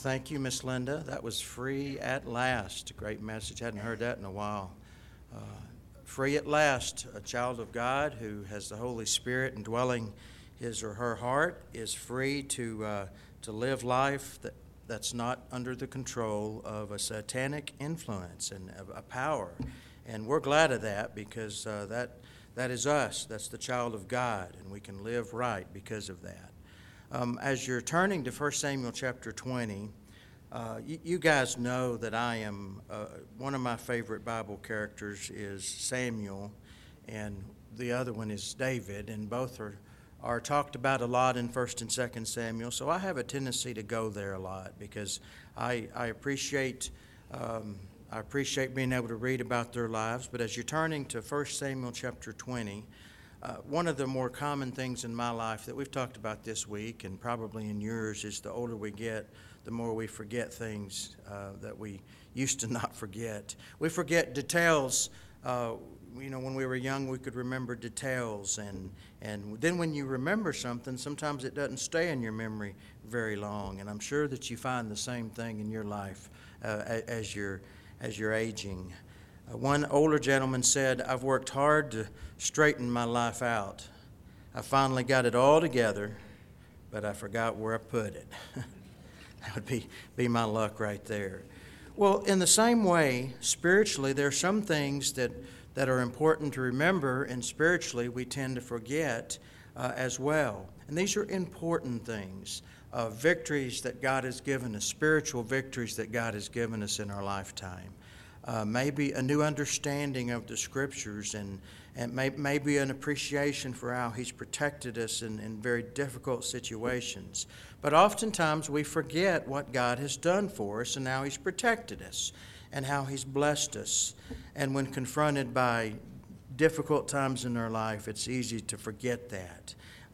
Thank you, Miss Linda. That was Free at Last. A great message. Hadn't heard that in a while. Uh, Free at last, a child of God who has the Holy Spirit indwelling his or her heart is free to live life that's not under the control of a satanic influence and a power. And we're glad of that because that is us. That's the child of God, and we can live right because of that. As you're turning to 1 Samuel chapter 20, you guys know that I am, one of my favorite Bible characters is Samuel, and the other one is David, and both are talked about a lot in 1 and 2 Samuel, so I have a tendency to go there a lot because I appreciate being able to read about their lives. But as you're turning to 1 Samuel chapter 20, one of the more common things in my life that we've talked about this week, and probably in yours, is the older we get, the more we forget things that we used to not forget. We forget details. When we were young, we could remember details, and then when you remember something, sometimes it doesn't stay in your memory very long. And I'm sure that you find the same thing in your life as you're aging. One older gentleman said, "I've worked hard to straighten my life out. I finally got it all together, but I forgot where I put it." That would be my luck right there. Well, in the same way, spiritually, there are some things that are important to remember, and spiritually we tend to forget as well. And these are important things, victories that God has given us, spiritual victories that God has given us in our lifetime. Maybe a new understanding of the Scriptures and maybe an appreciation for how He's protected us in very difficult situations. But oftentimes we forget what God has done for us and how He's protected us and how He's blessed us. And when confronted by difficult times in our life, it's easy to forget that.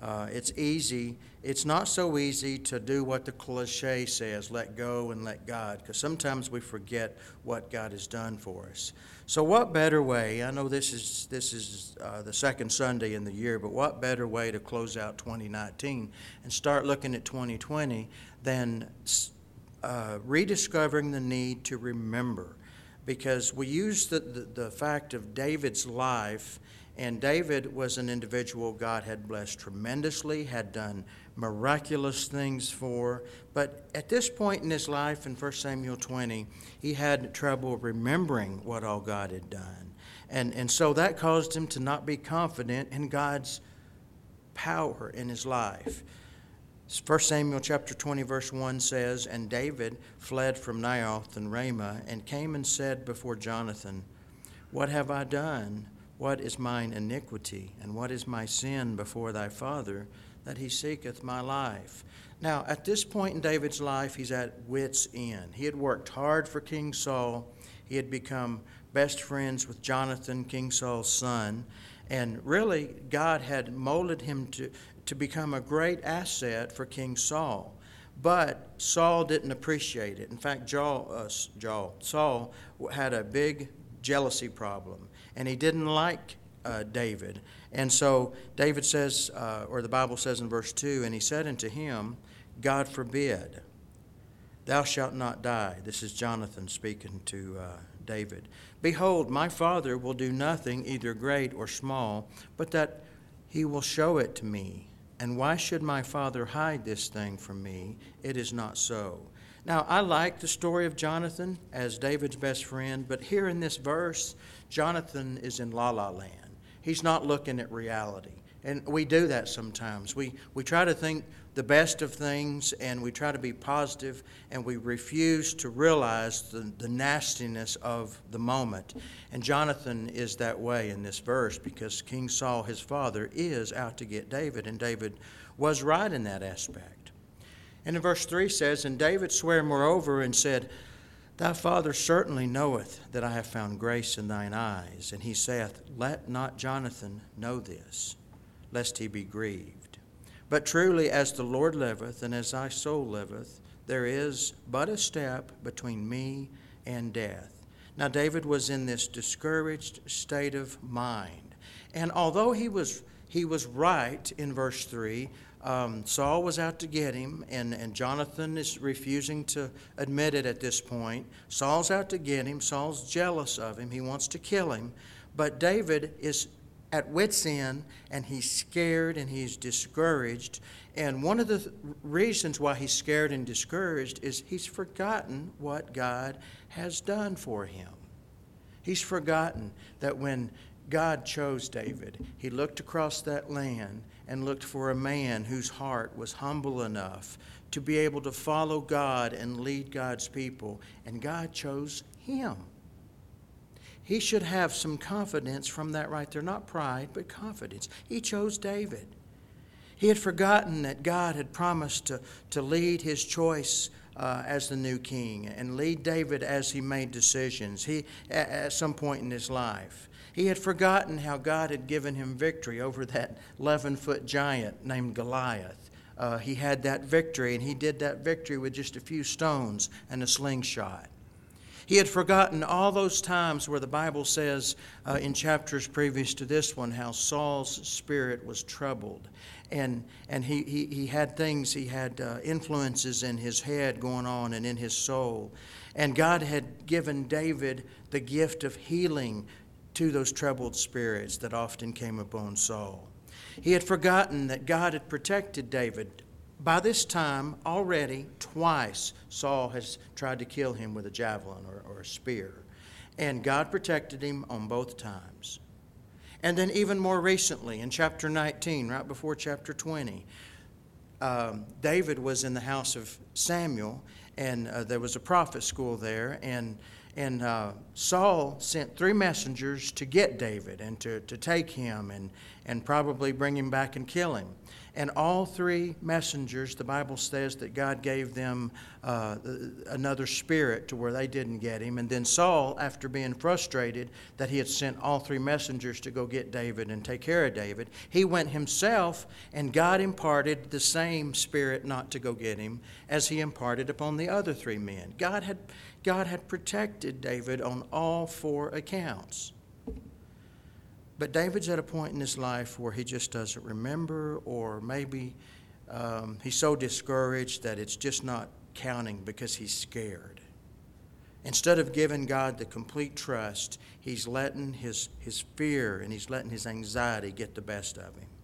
It's not so easy to do what the cliche says, let go and let God, because sometimes we forget what God has done for us. So what better way, I know this is the second Sunday in the year, but what better way to close out 2019 and start looking at 2020 than rediscovering the need to remember? Because we use the fact of David's life. And David was an individual God had blessed tremendously, had done miraculous things for. But at this point in his life, in 1 Samuel 20, he had trouble remembering what all God had done. And so that caused him to not be confident in God's power in his life. 1 Samuel chapter 20, verse 1 says, "And David fled from Naioth and Ramah, and came and said before Jonathan, 'What have I done? What is mine iniquity, and what is my sin before thy father, that he seeketh my life?'" Now, at this point in David's life, he's at wit's end. He had worked hard for King Saul. He had become best friends with Jonathan, King Saul's son. And really, God had molded him to become a great asset for King Saul. But Saul didn't appreciate it. In fact, Saul had a big jealousy problem, and he didn't like David. And so David says, or the Bible says in verse 2, "And he said unto him, God forbid, thou shalt not die." This is Jonathan speaking to David. "Behold, my father will do nothing, either great or small, but that he will show it to me. And why should my father hide this thing from me? It is not so." Now, I like the story of Jonathan as David's best friend, but here in this verse, Jonathan is in la-la land. He's not looking at reality. And we do that sometimes. We try to think the best of things, and we try to be positive, and we refuse to realize the nastiness of the moment. And Jonathan is that way in this verse because King Saul, his father, is out to get David, and David was right in that aspect. And in verse 3 says, "And David sware moreover and said, Thy father certainly knoweth that I have found grace in thine eyes. And he saith, Let not Jonathan know this, lest he be grieved. But truly as the Lord liveth, and as thy soul liveth, there is but a step between me and death." Now David was in this discouraged state of mind. And although he he was right in verse 3. Saul was out to get him, and Jonathan is refusing to admit it at this point. Saul's out to get him. Saul's jealous of him. He wants to kill him. But David is at wit's end, and he's scared and he's discouraged. And one of the reasons why he's scared and discouraged is he's forgotten what God has done for him. He's forgotten that when God chose David, he looked across that land and looked for a man whose heart was humble enough to be able to follow God and lead God's people, and God chose him. He should have some confidence from that right there, not pride, but confidence. He chose David. He had forgotten that God had promised to lead his choice as the new king and lead David as he made decisions at some point in his life. He had forgotten how God had given him victory over that 11-foot giant named Goliath. He had that victory, and he did that victory with just a few stones and a slingshot. He had forgotten all those times where the Bible says in chapters previous to this one how Saul's spirit was troubled. And he had things, he had influences in his head going on and in his soul. And God had given David the gift of healing to those troubled spirits that often came upon Saul. He had forgotten that God had protected David. By this time, already twice, Saul has tried to kill him with a javelin or a spear. And God protected him on both times. And then even more recently, in chapter 19, right before chapter 20, David was in the house of Samuel, and there was a prophet school there, and Saul sent 3 messengers to get David and to take him and probably bring him back and kill him. And all 3 messengers, the Bible says that God gave them another spirit to where they didn't get him. And then Saul, after being frustrated that he had sent all 3 messengers to go get David and take care of David, he went himself, and God imparted the same spirit not to go get him as he imparted upon the other 3 men. God had protected David on all 4 accounts. But David's at a point in his life where he just doesn't remember, or maybe he's so discouraged that it's just not counting because he's scared. Instead of giving God the complete trust, he's letting his fear and he's letting his anxiety get the best of him.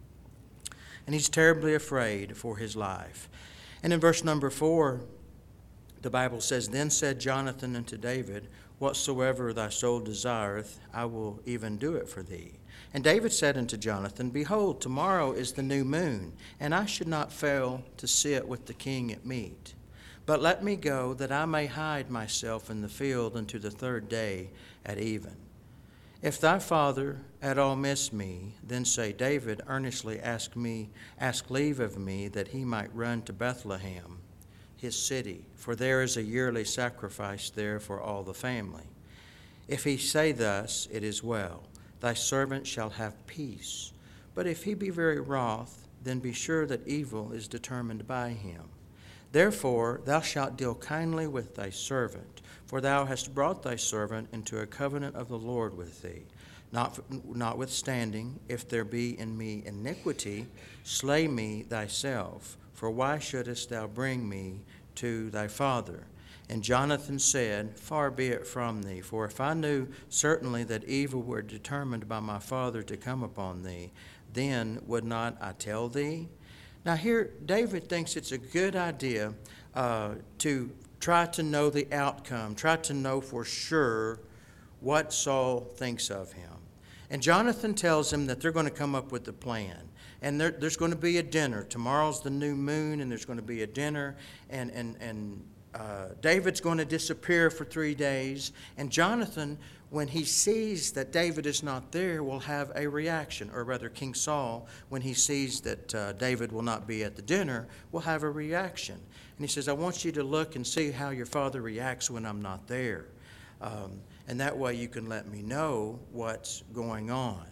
And he's terribly afraid for his life. And in verse number 4, the Bible says, "Then said Jonathan unto David, Whatsoever thy soul desireth, I will even do it for thee. And David said unto Jonathan, Behold, tomorrow is the new moon, and I should not fail to sit with the king at meat. But let me go, that I may hide myself in the field unto the 3rd day at even. If thy father at all miss me, then say, David earnestly ask leave of me, that he might run to Bethlehem, his city, for there is a yearly sacrifice there for all the family. If he say thus, it is well, thy servant shall have peace. But if he be very wroth, then be sure that evil is determined by him. Therefore thou shalt deal kindly with thy servant, for thou hast brought thy servant into a covenant of the Lord with thee. Notwithstanding, if there be in me iniquity, slay me thyself. For why shouldest thou bring me to thy father? And Jonathan said, Far be it from thee, for if I knew certainly that evil were determined by my father to come upon thee, then would not I tell thee? Now here, David thinks it's a good idea to try to know the outcome, try to know for sure what Saul thinks of him. And Jonathan tells him that they're going to come up with a plan. And there's going to be a dinner. Tomorrow's the new moon, and there's going to be a dinner. And David's going to disappear for 3 days. And Jonathan, when he sees that David is not there, will have a reaction. Or rather, King Saul, when he sees that David will not be at the dinner, will have a reaction. And he says, I want you to look and see how your father reacts when I'm not there. And that way you can let me know what's going on.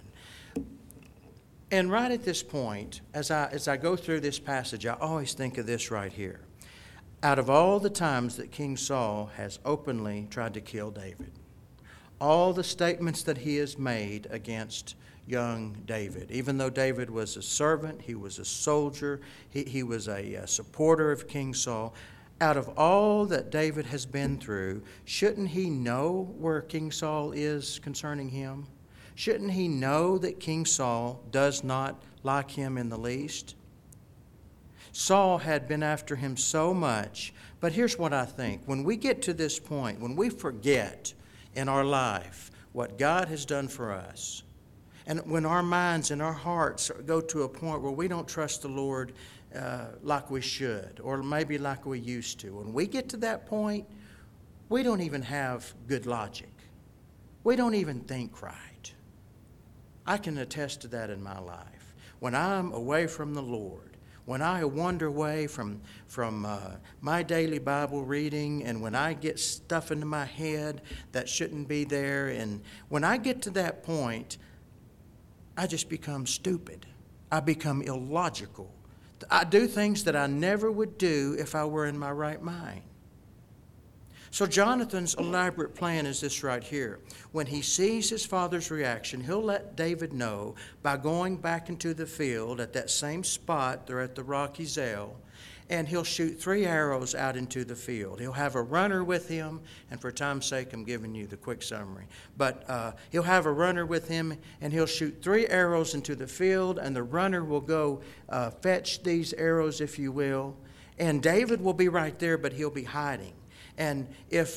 And right at this point, as I go through this passage, I always think of this right here. Out of all the times that King Saul has openly tried to kill David, all the statements that he has made against young David. Even though David was a servant, he was a soldier, he was a supporter of King Saul. Out of all that David has been through, shouldn't he know where King Saul is concerning him? Shouldn't he know that King Saul does not like him in the least? Saul had been after him so much, but here's what I think. When we get to this point, when we forget in our life what God has done for us, and when our minds and our hearts go to a point where we don't trust the Lord like we should, or maybe like we used to, when we get to that point, we don't even have good logic. We don't even think right. I can attest to that in my life. When I'm away from the Lord, when I wander away from my daily Bible reading, and when I get stuff into my head that shouldn't be there, and when I get to that point, I just become stupid. I become illogical. I do things that I never would do if I were in my right mind. So Jonathan's elaborate plan is this right here. When he sees his father's reaction, he'll let David know by going back into the field at that same spot there at the rocky Zell, and he'll shoot 3 arrows out into the field. He'll have a runner with him, and for time's sake, I'm giving you the quick summary. But he'll have a runner with him, and he'll shoot 3 arrows into the field, and the runner will go fetch these arrows, if you will. And David will be right there, but he'll be hiding. And if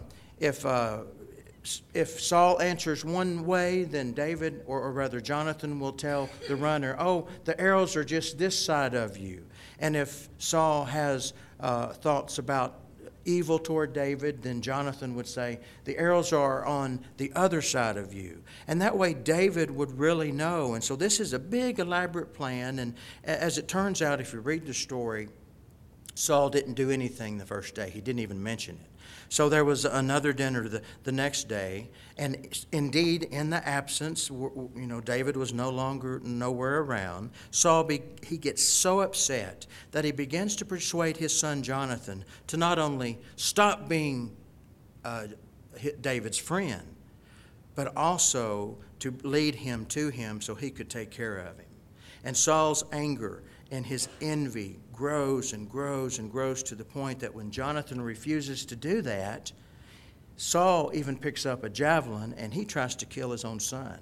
Saul answers one way, then David, or rather Jonathan, will tell the runner, "Oh, the arrows are just this side of you." And if Saul has thoughts about evil toward David, then Jonathan would say, "The arrows are on the other side of you." And that way David would really know. And so this is a big, elaborate plan. And as it turns out, if you read the story, Saul didn't do anything the first day. He didn't even mention it. So there was another dinner the next day, and indeed, in the absence, David was nowhere around. Saul he gets so upset that he begins to persuade his son Jonathan to not only stop being David's friend, but also to lead him to him so he could take care of him. And Saul's anger and his envy grows and grows and grows to the point that when Jonathan refuses to do that, Saul even picks up a javelin and he tries to kill his own son.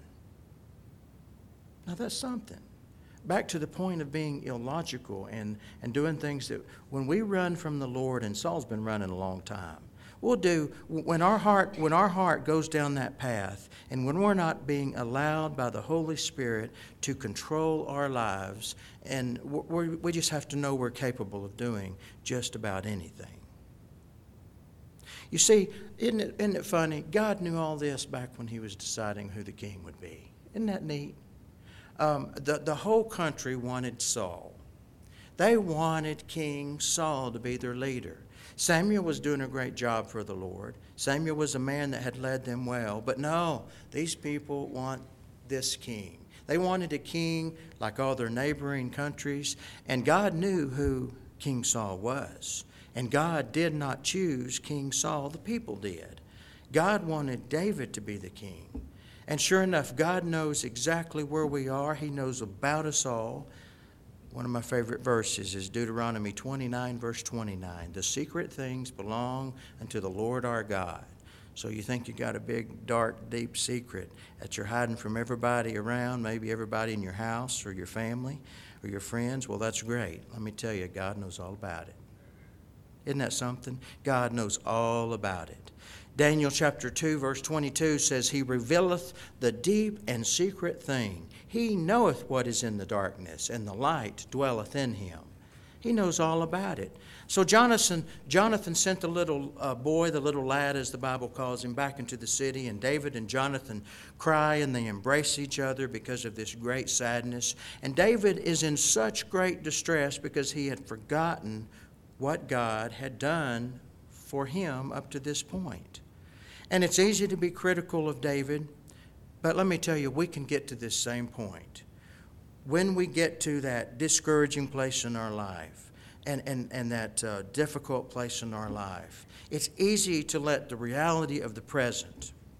Now that's something. Back to the point of being illogical and doing things that when we run from the Lord, and Saul's been running a long time, we'll do when our heart goes down that path, and when we're not being allowed by the Holy Spirit to control our lives, and we just have to know we're capable of doing just about anything. You see, isn't it funny? God knew all this back when he was deciding who the king would be. Isn't that neat? The whole country wanted Saul. They wanted King Saul to be their leader. Samuel was doing a great job for the Lord. Samuel was a man that had led them well. But no, these people want this king. They wanted a king like all their neighboring countries. And God knew who King Saul was. And God did not choose King Saul. The people did. God wanted David to be the king. And sure enough, God knows exactly where we are. He knows about us all. One of my favorite verses is Deuteronomy 29, verse 29. The secret things belong unto the Lord our God. So you think you got a big, dark, deep secret that you're hiding from everybody around, maybe everybody in your house or your family or your friends? Well, that's great. Let me tell you, God knows all about it. Isn't that something? God knows all about it. Daniel chapter 2, verse 22 says, He revealeth the deep and secret thing. He knoweth what is in the darkness, and the light dwelleth in him. He knows all about it. So Jonathan sent the little boy, the little lad as the Bible calls him, back into the city, and David and Jonathan cry and they embrace each other because of this great sadness. And David is in such great distress because he had forgotten what God had done for him up to this point. And it's easy to be critical of David, but let me tell you, we can get to this same point. When we get to that discouraging place in our life and that difficult place in our life, it's easy to let the reality of the present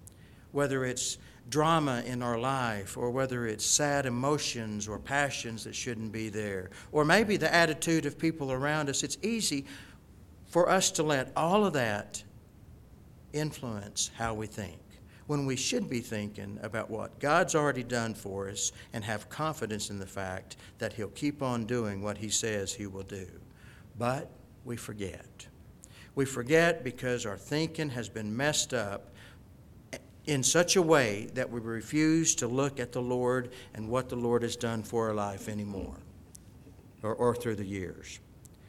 whether it's drama in our life, or whether it's sad emotions or passions that shouldn't be there, or maybe the attitude of people around us. It's easy for us to let all of that influence how we think, when we should be thinking about what God's already done for us and have confidence in the fact that He'll keep on doing what He says He will do. But we forget. We forget because our thinking has been messed up in such a way that we refuse to look at the Lord and what the Lord has done for our life anymore, or through the years.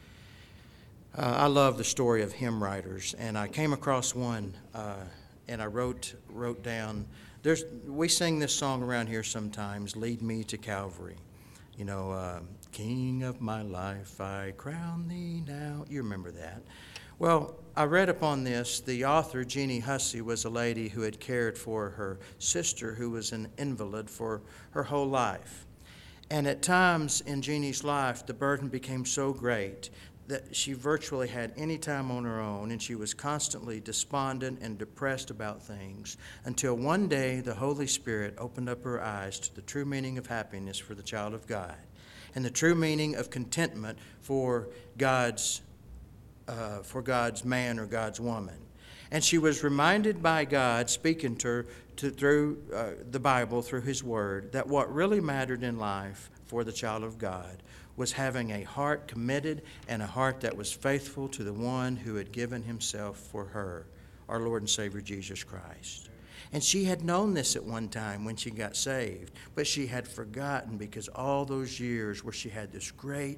I love the story of hymn writers, and I came across one, and I wrote down. We sing this song around here sometimes, "Lead Me to Calvary." You know, King of my life, I crown thee now. You remember that. Well, I read upon this. The author, Jeannie Hussey, was a lady who had cared for her sister who was an invalid for her whole life. And at times in Jeannie's life, the burden became so great that she virtually had any time on her own, and she was constantly despondent and depressed about things, until one day the Holy Spirit opened up her eyes to the true meaning of happiness for the child of God, and the true meaning of contentment for God's man or God's woman. And she was reminded by God, speaking to her through the Bible, through His Word, that what really mattered in life for the child of God was having a heart committed and a heart that was faithful to the one who had given Himself for her, our Lord and Savior Jesus Christ. And she had known this at one time when she got saved, but she had forgotten, because all those years where she had this great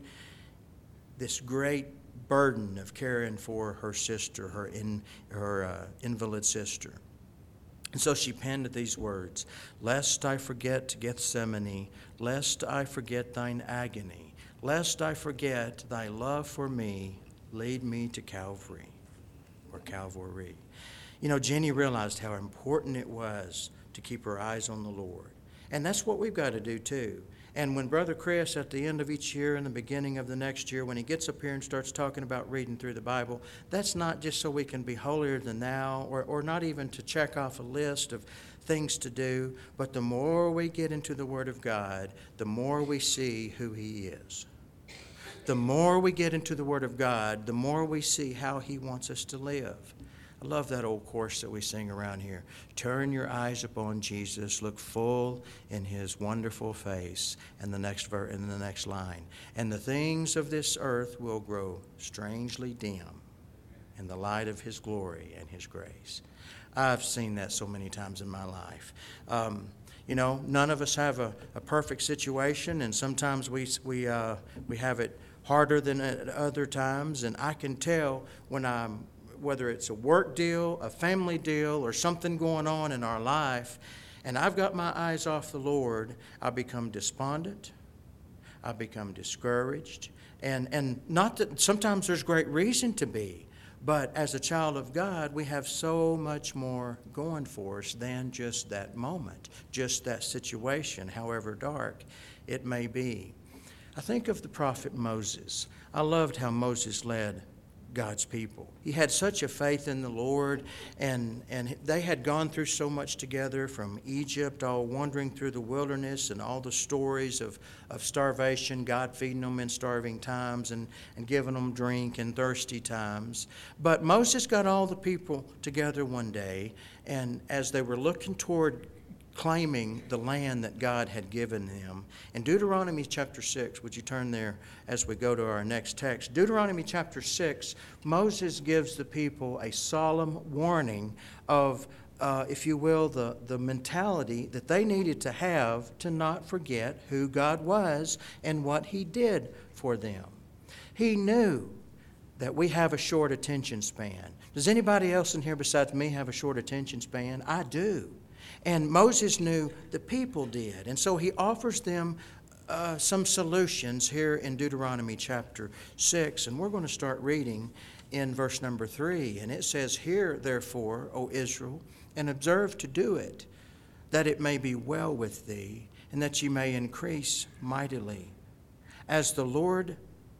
burden of caring for her sister, her invalid sister. And so she penned these words: "Lest I forget Gethsemane, lest I forget thine agony, lest I forget thy love for me, lead me to Calvary," or Calvary. You know, Jenny realized how important it was to keep her eyes on the Lord. And that's what we've got to do too. And when Brother Chris, at the end of each year and the beginning of the next year, when he gets up here and starts talking about reading through the Bible, that's not just so we can be holier than thou, or not even to check off a list of things to do, but the more we get into the Word of God, the more we see who He is. The more we get into the Word of God, the more we see how He wants us to live. I love that old chorus that we sing around here. Turn your eyes upon Jesus, look full in His wonderful face. And the next line. And the things of this earth will grow strangely dim in the light of His glory and His grace. I've seen that so many times in my life. You know, none of us have a perfect situation, and sometimes we have it harder than at other times. And I can tell whether it's a work deal, a family deal, or something going on in our life, and I've got my eyes off the Lord, I become despondent, I become discouraged, and not that sometimes there's great reason to be, but as a child of God, we have so much more going for us than just that moment, just that situation, however dark it may be. I think of the prophet Moses. I loved how Moses led God's people. He had such a faith in the Lord, and they had gone through so much together, from Egypt, all wandering through the wilderness, and all the stories of starvation, God feeding them in starving times and giving them drink in thirsty times. But Moses got all the people together one day, and as they were looking toward claiming the land that God had given them. In Deuteronomy chapter 6, would you turn there as we go to our next text? Deuteronomy chapter 6, Moses gives the people a solemn warning of, if you will, the mentality that they needed to have to not forget who God was and what He did for them. He knew that we have a short attention span. Does anybody else in here besides me have a short attention span? I do. And Moses knew the people did. And so he offers them some solutions here in Deuteronomy chapter 6. And we're going to start reading in verse number 3. And it says, "Hear therefore, O Israel, and observe to do it, that it may be well with thee, and that ye may increase mightily. As the Lord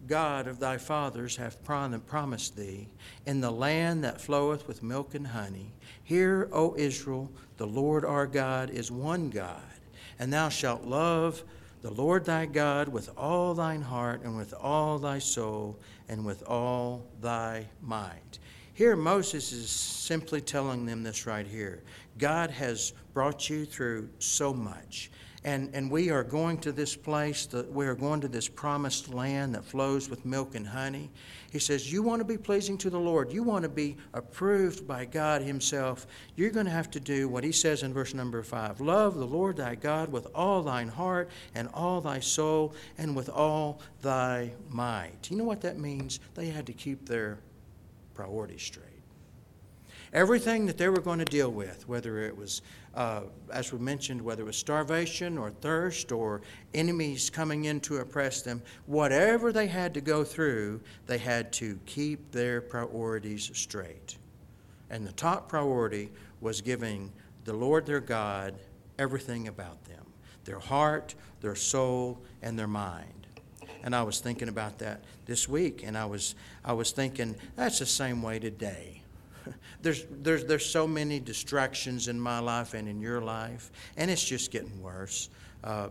God of thy fathers hath promised thee, in the land that floweth with milk and honey. Hear, O Israel, the Lord our God is one God, and thou shalt love the Lord thy God with all thine heart, and with all thy soul, and with all thy might. Here Moses is simply telling them this right here. God has brought you through so much. And we are going to this place, we are going to this promised land that flows with milk and honey. He says, you want to be pleasing to the Lord. You want to be approved by God himself. You're going to have to do what he says in verse number 5. Love the Lord thy God with all thine heart and all thy soul and with all thy might. You know what that means? They had to keep their priorities straight. Everything that they were going to deal with, whether it was, as we mentioned, whether it was starvation or thirst or enemies coming in to oppress them, whatever they had to go through, they had to keep their priorities straight. And the top priority was giving the Lord their God everything about them, their heart, their soul, and their mind. And I was thinking about that this week, and I was thinking, that's the same way today. There's so many distractions in my life and in your life, and it's just getting worse. I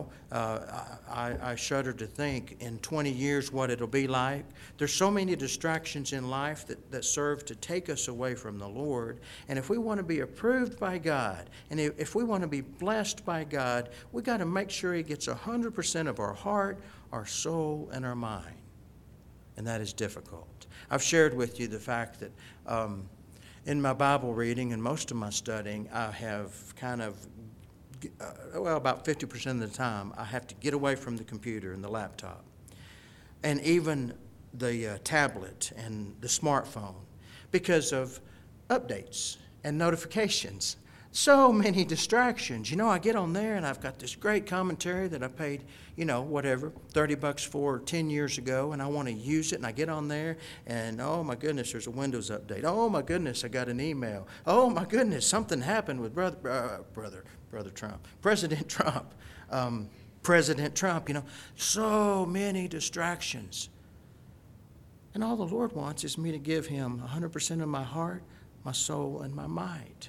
shudder to think in 20 years what it'll be like. There's so many distractions in life that serve to take us away from the Lord. And if we want to be approved by God, and if we want to be blessed by God, we got to make sure he gets 100% of our heart, our soul, and our mind. And that is difficult. I've shared with you the fact that in my Bible reading and most of my studying, I have kind of, about 50% of the time, I have to get away from the computer and the laptop. And even the tablet and the smartphone because of updates and notifications. So many distractions. I get on there and I've got this great commentary that I paid, $30 for 10 years ago, and I want to use it, and I get on there and, oh my goodness, there's a Windows update. Oh my goodness, I got an email. Oh my goodness, something happened with President Trump. So many distractions. And all the Lord wants is me to give him 100% of my heart, my soul, and my mind.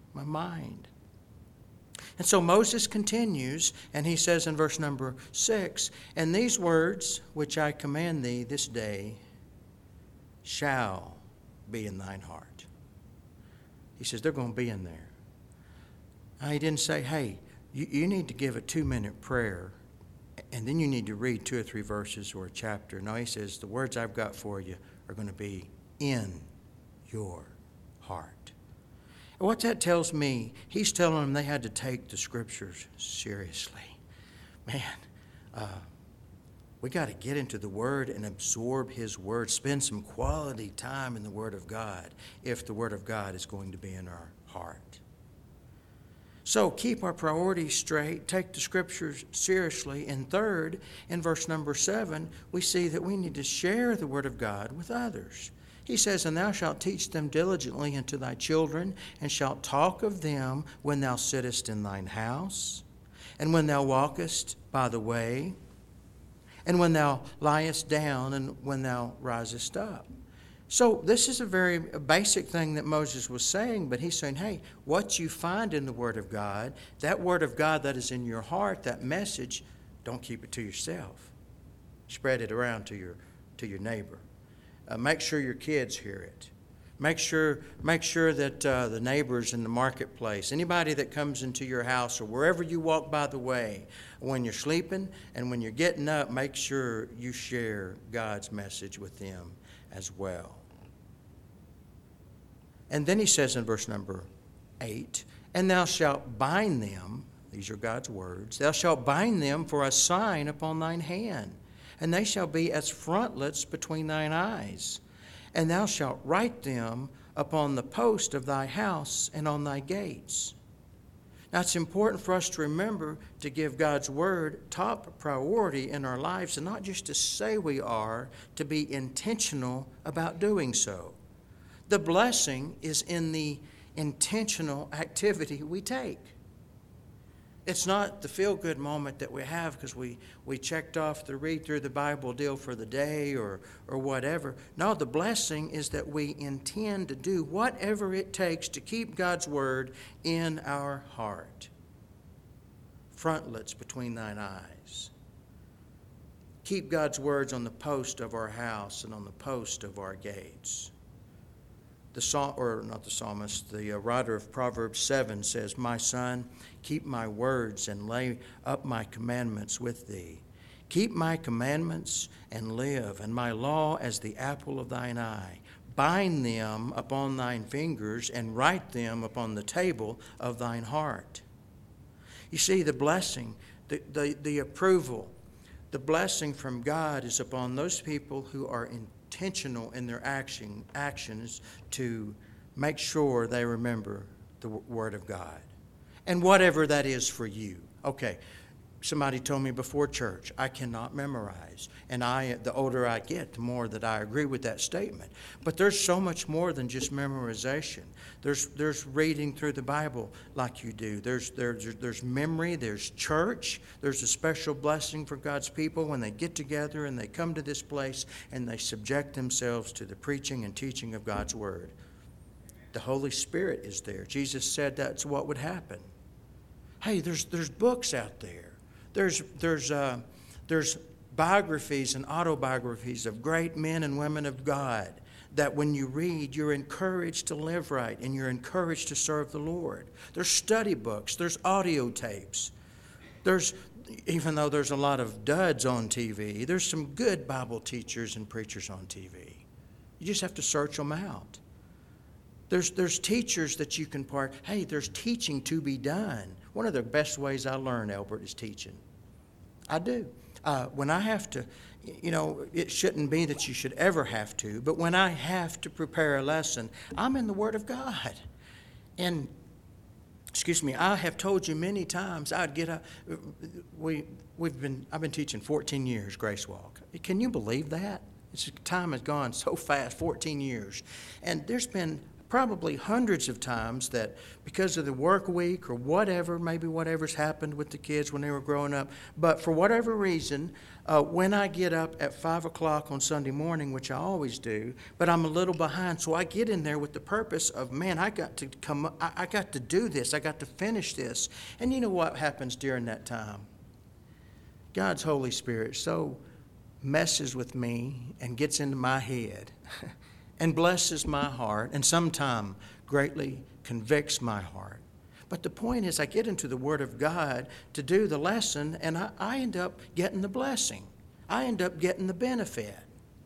And so Moses continues, and he says in verse number 6, and these words which I command thee this day shall be in thine heart. He says they're going to be in there. Now, he didn't say, hey, you need to give a 2-minute prayer, and then you need to read 2 or 3 verses or a chapter. No, he says the words I've got for you are going to be in your heart. What that tells me, he's telling them they had to take the Scriptures seriously. Man, we got to get into the Word and absorb his Word. Spend some quality time in the Word of God if the Word of God is going to be in our heart. So keep our priorities straight. Take the Scriptures seriously. And third, in verse number 7, we see that we need to share the Word of God with others. He says, and thou shalt teach them diligently unto thy children, and shalt talk of them when thou sittest in thine house, and when thou walkest by the way, and when thou liest down, and when thou risest up. So this is a very basic thing that Moses was saying, but he's saying, hey, what you find in the Word of God, that Word of God that is in your heart, that message, don't keep it to yourself. Spread it around to your neighbor. Make sure your kids hear it. Make sure that the neighbors in the marketplace, anybody that comes into your house or wherever you walk by the way, when you're sleeping and when you're getting up, make sure you share God's message with them as well. And then he says in verse number 8, and thou shalt bind them, these are God's words, thou shalt bind them for a sign upon thine hand, and they shall be as frontlets between thine eyes. And thou shalt write them upon the post of thy house and on thy gates. Now, it's important for us to remember to give God's Word top priority in our lives, and not just to say we are, to be intentional about doing so. The blessing is in the intentional activity we take. It's not the feel-good moment that we have because we checked off the read through the Bible deal for the day or whatever. No, the blessing is that we intend to do whatever it takes to keep God's word in our heart. Frontlets between thine eyes. Keep God's words on the post of our house and on the post of our gates. The writer of Proverbs 7 says, My son, keep my words and lay up my commandments with thee. Keep my commandments and live, and my law as the apple of thine eye. Bind them upon thine fingers and write them upon the table of thine heart. You see, the blessing, the approval, the blessing from God is upon those people who are intentional in their actions to make sure they remember the Word of God. And whatever that is for you. Okay, somebody told me before church, I cannot memorize. And the older I get, the more that I agree with that statement. But there's so much more than just memorization. There's reading through the Bible like you do. There's memory, there's church. There's a special blessing for God's people when they get together and they come to this place and they subject themselves to the preaching and teaching of God's Word. The Holy Spirit is there. Jesus said that's what would happen. Hey, there's books out there. There's biographies and autobiographies of great men and women of God that when you read, you're encouraged to live right and you're encouraged to serve the Lord. There's study books. There's audio tapes. Even though there's a lot of duds on TV, there's some good Bible teachers and preachers on TV. You just have to search them out. There's teachers that you can Hey, there's teaching to be done. One of the best ways I learn, Albert, is teaching. I do. When I have to, it shouldn't be that you should ever have to, but when I have to prepare a lesson, I'm in the Word of God. And, I have told you many times I'd get up. I've been teaching 14 years, Grace Walk. Can you believe that? Time has gone so fast, 14 years. And there's been probably hundreds of times that because of the work week or whatever, maybe whatever's happened with the kids when they were growing up, but for whatever reason, when I get up at 5 o'clock on Sunday morning, which I always do, but I'm a little behind, so I get in there with the purpose of, I got to do this, I got to finish this. And you know what happens during that time? God's Holy Spirit so messes with me and gets into my head and blesses my heart, and sometimes greatly convicts my heart. But the point is, I get into the Word of God to do the lesson, and I end up getting the blessing. I end up getting the benefit.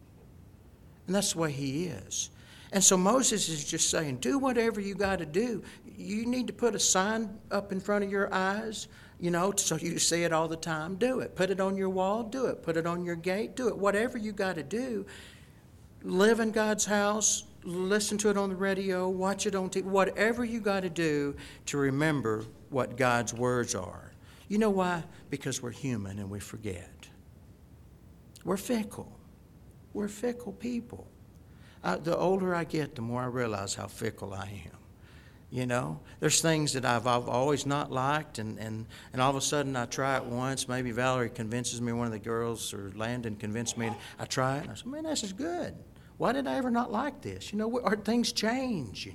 And that's the way He is. And so Moses is just saying, do whatever you got to do. You need to put a sign up in front of your eyes, so you see it all the time. Do it. Put it on your wall. Do it. Put it on your gate. Do it. Whatever you got to do. Live in God's house, listen to it on the radio, watch it on TV, whatever you got to do to remember what God's words are. You know why? Because we're human and we forget. We're fickle. We're fickle people. The older I get, the more I realize how fickle I am. There's things that I've always not liked, and all of a sudden I try it once. Maybe Valerie convinces me, one of the girls, or Landon convinced me. I try it, and I say, man, this is good. Why did I ever not like this? Things change,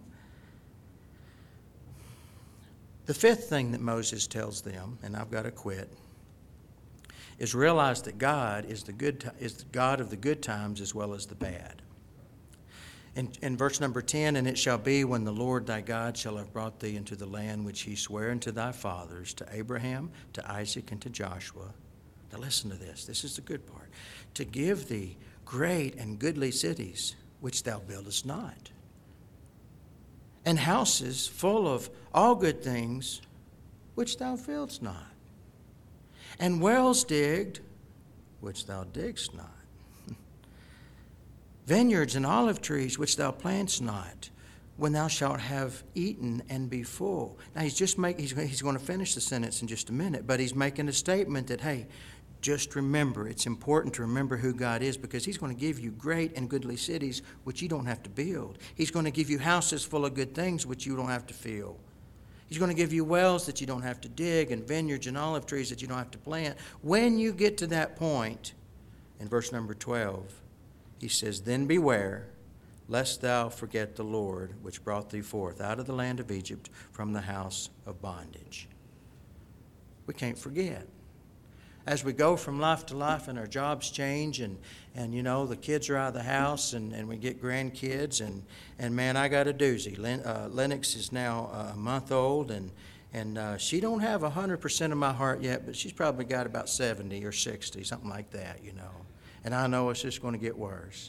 The fifth thing that Moses tells them, and I've got to quit, is realize that God is the God of the good times as well as the bad. In verse number 10, and it shall be when the Lord thy God shall have brought thee into the land which he sware unto thy fathers, to Abraham, to Isaac, and to Joshua. Now listen to this. This is the good part. To give thee great and goodly cities, which thou buildest not, and houses full of all good things, which thou fillest not, and wells digged, which thou diggest not, vineyards and olive trees, which thou plantest not, when thou shalt have eaten and be full. Now he's going to finish the sentence in just a minute, but he's making a statement that, hey, just remember, it's important to remember who God is, because he's going to give you great and goodly cities which you don't have to build. He's going to give you houses full of good things which you don't have to fill. He's going to give you wells that you don't have to dig and vineyards and olive trees that you don't have to plant. When you get to that point, in verse number 12, he says, "Then beware, lest thou forget the Lord, which brought thee forth out of the land of Egypt from the house of bondage." We can't forget. As we go from life to life and our jobs change and the kids are out of the house and we get grandkids and man, I got a doozy. Lennox is now a month old and she don't have 100% of my heart yet, but she's probably got about 70 or 60, something like that, And I know it's just going to get worse.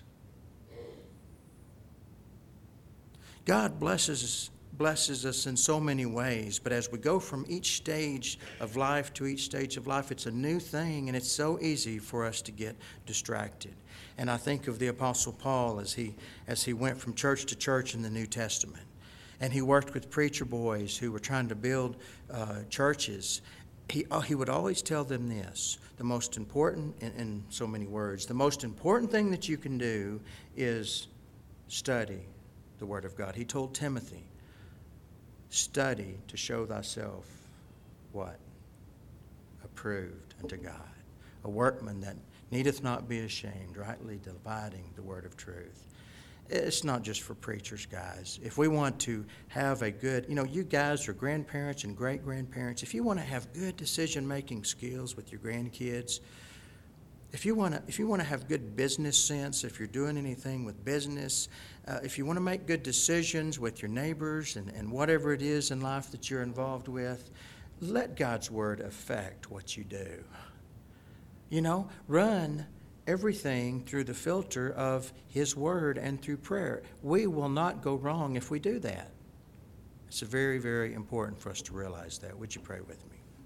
God blesses us in so many ways, but as we go from each stage of life to each stage of life, it's a new thing, and it's so easy for us to get distracted. And I think of the Apostle Paul as he went from church to church in the New Testament, and he worked with preacher boys who were trying to build churches. He would always tell them this: the most important, in so many words, the most important thing that you can do is study the Word of God. He told Timothy, "Study to show thyself," what? "Approved unto God, a workman that needeth not be ashamed, rightly dividing the word of truth." It's not just for preachers, guys. If we want to have a good, you guys are grandparents and great-grandparents. If you want to have good decision-making skills with your grandkids, if you want to have good business sense, if you're doing anything with business, if you want to make good decisions with your neighbors and whatever it is in life that you're involved with, let God's Word affect what you do. Run everything through the filter of His Word and through prayer. We will not go wrong if we do that. It's very, very important for us to realize that. Would you pray with me?